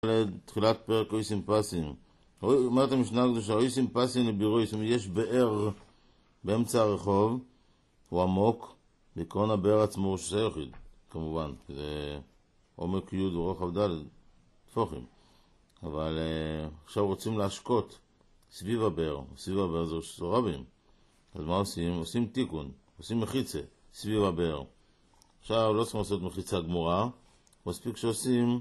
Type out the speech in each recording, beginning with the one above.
תחילת פרק אויסים פסים. אומרת המשנה הקדושה, אויסים פסים לבירוי, זאת אומרת, יש באר באמצע הרחוב, הוא עמוק, בעקרון הבאר עצמו הוא שסה יחיד, כמובן, זה עומק י' ורוחב ד' תפוחים. אבל עכשיו רוצים להשקות סביב הבאר, סביב הבאר זה שסו רבים. אז מה עושים? עושים תיקון, עושים מחיצה סביב הבאר. עכשיו לא צריכים לעשות מחיצה גמורה, מספיק שעושים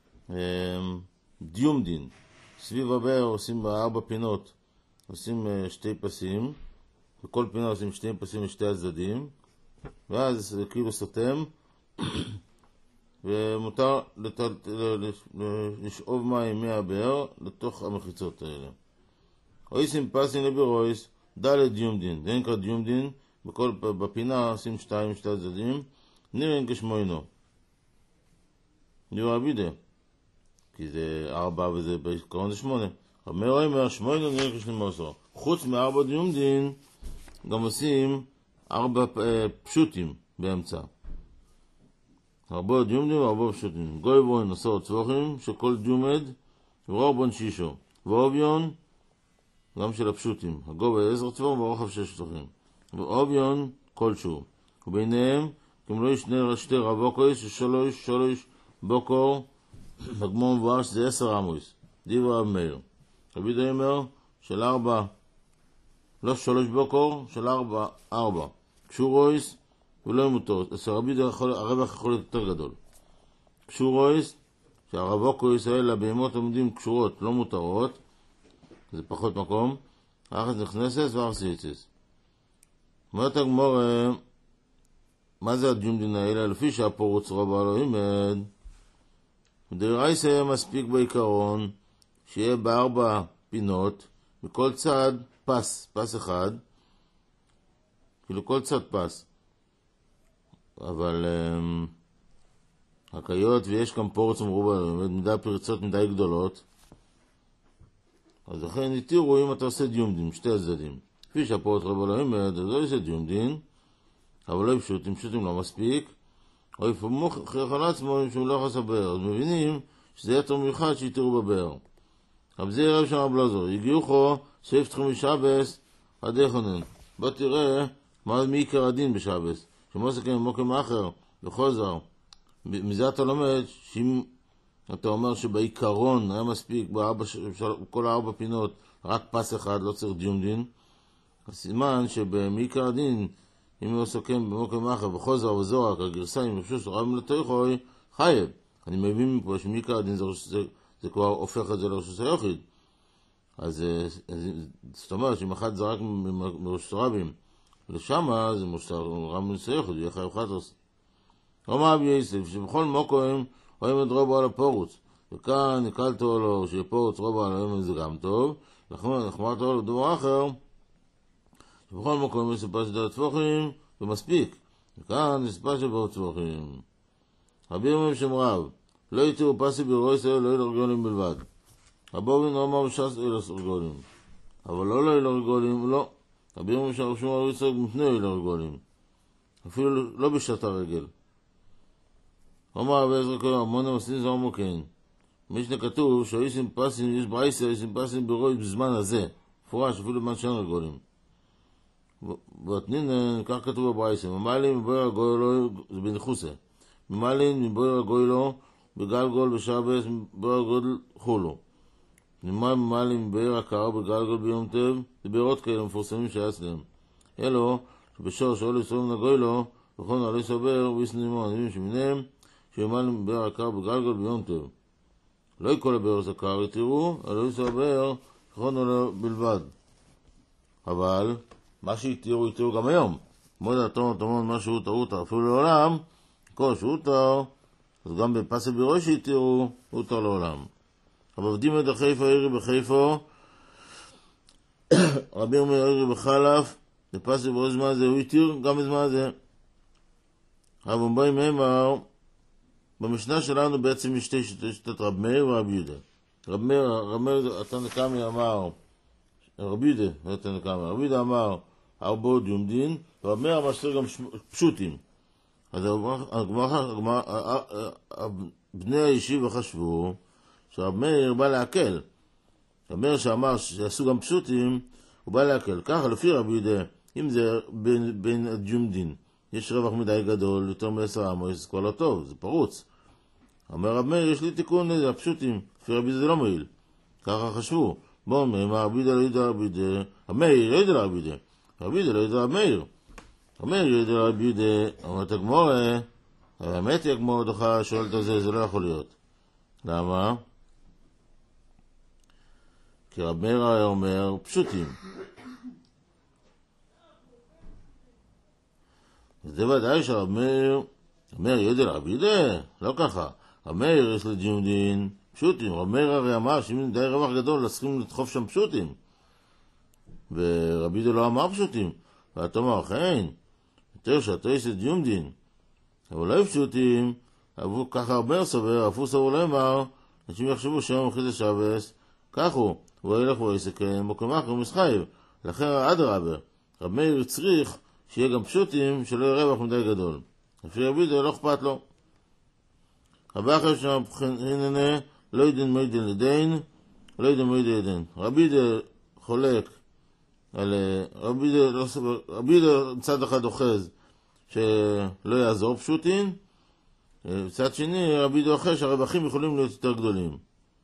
דיומדין. סביב הבאר עושים בארבע פינות, עושים שתי פסים, בכל פינה עושים שתי פסים לשתי הצדדים, ואז זה כאילו סותם, ומותר לשאוב מים מהבאר לתוך המחיצות האלה. אויסים פסים לבירויס, ד' דיומדין, זה נקרא דיומדין, בפינה עושים שתיים שתי הצדדים, נראים כשמוינו. נראה בידה, כי זה 4 וזה בעיקרון זה 8. אומר, 8 נראה כ-12. חוץ מ4 דיומדין, גם עושים 4 פשוטים באמצע. 4 דיומדין ו4 פשוטים. גוי בוין עשור צבוחים, שכל דיומד, ורור בון שישו. ואוביון, גם של הפשוטים. הגובה 10 צבוחים ורוחב 6 צבוחים. ואוביון, כלשהו. וביניהם, כמו לא ישנה שתי רבוקויס, שלוש בוקור, בגמור מבואר שזה 10 עמוס, דיבר רב מאיר. רבי די אומר של 4, לא 3 בוקור, של 4. קשורויס ולא מותר. אז רבי די הרווח יכול להיות יותר גדול. קשורויס, שהרבוקויס האלה בהמות עומדים קשורות, לא מותרות, זה פחות מקום, אחת נכנסת ואחת סיציס. אומרת הגמור, מה זה הדיומדין האלה? לפי שהפורוץ רבה לא ימד, דרייס היה מספיק בעיקרון שיהיה ב4 פינות, בכל צד פס אחד, כאילו כל צד פס. אבל הקיות ויש גם פורץ מרובה, מדי פרצות מדי גדולות, אז לכן התירו אם אתה עושה דיומדין, שתי הצדדים. לפי שהפורץ רבה לא ימד, אז לא יעשה דיומדין, אבל לא פשוטים לא מספיק, או יפמוך חייכן עצמו שהוא לא יחס הבאר. אז מבינים שזה יתר מיוחד שיתירו בבאר. אבל זה יראה שם הבלזור, הגיעו חו סעיף תחום משבס עד איכונן. בוא תראה מי עיקר הדין בשבס, שמוסקם מוקם אחר וחוזר. מזה אתה לומד שאם אתה אומר שבעיקרון היה מספיק בכל 4 פינות רק פס אחד, לא צריך דיומדין, אז סימן שבעיקר הדין אם הוא סוכם במוקם אחר וחוזר וזורק, הגרסה עם רשוס רבים לתויכוי, חייב. אני מבין מפה שמיקר הדין זה כבר הופך את זה לרשוס היחיד. אז זאת אומרת שאם אחד זרק מרשוס רבים לשמה, זה רבים לרשוס היחיד, יהיה חייב חטוס. אומר אבי יסף, שבכל מוקם רואים את רובו על הפורוץ, וכאן נקלתו לו שפורוץ רובו על היום זה גם טוב, נחמרתו לו לדבר אחר, שבכל מקום יש ספה של תפוחים ומספיק, וכאן יש ספה של תפוחים. רבי אומרים שם רב, לא יתירו פסי בירוי ישראל, לא יהיו רגולים בלבד. רבובין לא אמר בשס אלה רגולים, אבל לא יהיו רגולים, לא. רבי אומרים שהרשום על ישראל מפני יהיו רגולים, אפילו לא בשעת הרגל. אומר רבי עזרא כהן, המונה מסין זה אומר כן. משנה כתוב שהישים פסים, יש ברייסה, הישים פסים בירוי בזמן הזה, פורש אפילו בזמן שאין רגולים. ואתנין, כך כתוב בברייסה, ממלין מבויר הגוילו, זה בנחוסה, ממלין מבויר הגוילו, בגלגול בשבס, מבויר הגוילו חולו. ממלין מבויר הקר, בגלגול ביום טב, זה בירות כאלה מפורסמים שהיה אצלם. אלו, שבשור שאולו יסורים לגוילו, וכון עלי סבר, ויסנימו, הנביאים שמיניהם, שממלין מבויר הקר, בגלגול ביום טב. לא יקול הבירות הקר, יתירו, אלו יסבר, וכון עלו בלבד. אבל, מה שהתירו, יתירו גם היום. מועד התום, תמון, מה שהוא תרו, אפילו לעולם, כל שהוא תר, אז גם בפסל בירוי שהתירו, הוא תר לעולם. אבל עבדים את החיפה, עירי בחיפה, רבי אומר עירי בחלף, בפסל בירוי זמן הזה, הוא התיר גם בזמן הזה. אבל באים אמר, במשנה שלנו בעצם יש שתי שיטות רב מאיר ורב יהודה. רב מאיר, התנא קמי אמר, רבי יהודה אמר, 4 דיומדין, ורב מאיר אמר שצריך גם פשוטים. אז בני הישיבה חשבו שרב מאיר בא להקל. רב מאיר שאמר שעשו גם פשוטים, הוא בא להקל. ככה לפי רבי יהודה, אם זה בין הג'ומדין, יש רווח מדי גדול, יותר מ10 אמות, זה כבר לא טוב, זה פרוץ. אומר רב מאיר, יש לי תיקון לזה, הפשוטים, לפי רבי זה לא מועיל. ככה חשבו. בואו אומרים, רבי יהודה לא יודע רבי יהודה, המאיר לא יודע רבי יהודה, רבי יהודה לא יודע רבי מאיר. המאיר לא יודע רבי יהודה, אומרת הגמורה, האמת היא הגמורה דוחה, שואלת על זה, זה לא יכול להיות. למה? כי רב מאיר היה אומר פשוטים. זה ודאי שרב מאיר, יודע רבי יהודה, לא ככה. רב מאיר יש לג'ומדין פשוטים. רב מאיר הרי אמר שאם די רווח גדול, צריכים לדחוף שם פשוטים. ורבי יהודה לא אמר פשוטים. ואתה אומר, אכן, יותר שאתה יש לג'ומדין. אבל לא פשוטים, ככה רב מאיר סובר, אפו סבור לא אמר, אנשים יחשבו שם אחרי זה שבס, כך הוא ילך ויסכם, או כמח ומסחייב. לכן אדרבה, רב מאיר צריך שיהיה גם פשוטים, שלא יהיה רווח מדי גדול. לפי רבי יהודה לא אכפת לו. רבי אחר שמבחיננה, לא ידין מידין לדין, לא ידין מידין לדין. רבי יהודה חולק על רבי יהודה מצד אחד אוחז שלא יעזור פשוטים, מצד שני רבי יהודה אוחז שהרווחים יכולים להיות יותר גדולים.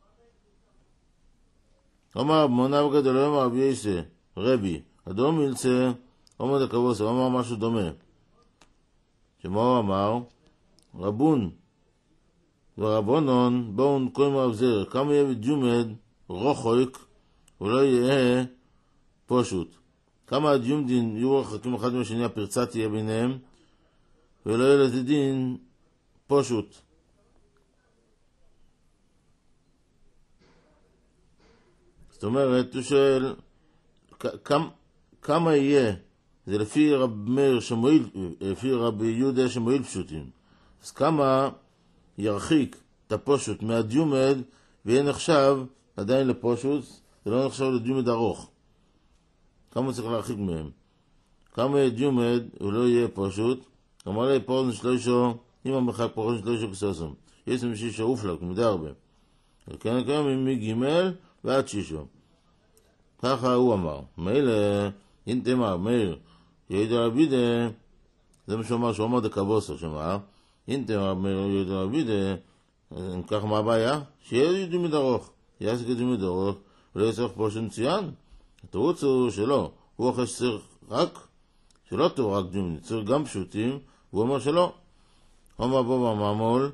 אמר מונה בגדול, אמר רבי יסה, רבי, אדום מילצה, עומד הכבוס, הוא אמר משהו דומה. שמה הוא אמר? רבון ורבונון, בואו נקוים רב זר, כמה יהיה בג'ומד רוחויק, ולא יהיה פשוט. כמה הג'ומדין יהיו רחקים אחד מהשני, הפרצה תהיה ביניהם, ולא יהיה לזה דין פשוט. זאת אומרת, הוא שואל, כמה יהיה? זה לפי רב מאיר שמועיל, לפי רבי יהודה שמועיל פשוטים. אז כמה ירחיק את הפשוט מהג'ומד, ויהיה נחשב עדיין לפשוט, זה לא נחשב לג'ומד ארוך. כמה צריך להרחיק מהם? כמה יהיה ג'ומד, הוא לא יהיה פשוט. אמר לי פורזן שלושו, אם המרחק פורזן שלושו כסוסם. יש משישו אופלק, מדי הרבה. וכן כמה מגימל ועד שישו. ככה הוא אמר. מילא, אם תאמר, מאיר, יהודה רבי יהודה, זה מה שהוא אמר, שהוא אמר דקבוסו, שאמר, אם תאמר, מאיר, יהודה רבי יהודה, אם כך מה הבעיה? שיהיה ג'ומד ארוך. יעסק ג'ומד ארוך, ולא יצטרך פשוט מצוין. התירוץ הוא שלא. הוא אחרי שצריך רק, שלא טוב רק ג'ומד, צריך גם פשוטים, והוא אומר שלא. אומר בו במעמול,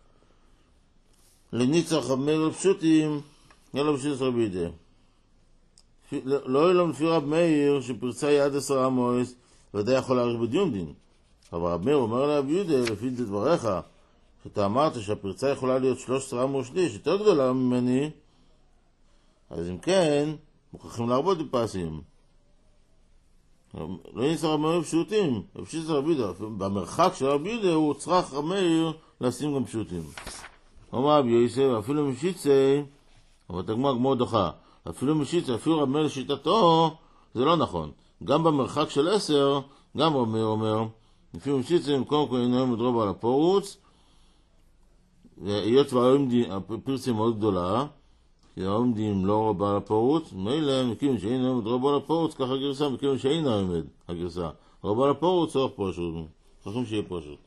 לניצח מאיר פשוטים, יאללה פשוט רבי יהודה. לא יהיה לו לפי רב מאיר שפרצה יהיה עד 10 אמות, ודאי יכול להאריך בג'ומדין. אבל רב מאיר אומר לרבי יהודה, לפי דבריך, שאתה אמרת שהפרצה יכולה להיות 13 אמות שליש, יותר גדולה ממני, אז אם כן, מוכרחים להרבות בפסים. לא ניסה רב מאיר פשוטים, פשוט רבי יהודה. במרחק של רבי יהודה הוא צריך רב מאיר לשים גם פשוטים. אומר רבי יוסף, אפילו משיצי, אבל תגמר גמור דוחה. אפילו משיצי, אפילו רב מאיר לשיטתו, זה לא נכון. גם במרחק של 10, גם רב מאיר אומר, אפילו משיצי, במקום כל עיניים מדרוב על הפורוץ, והיות והפרצה מאוד גדולה, כי העומדים לא רבה על הפורוץ, מילא, מכיוון שאין עומד רבה על הפורוץ, ככה גרסה, מכיוון שאין עומד הגרסה. רבה על הפורוץ, צריך פשוט. צריכים שיהיה פשוט.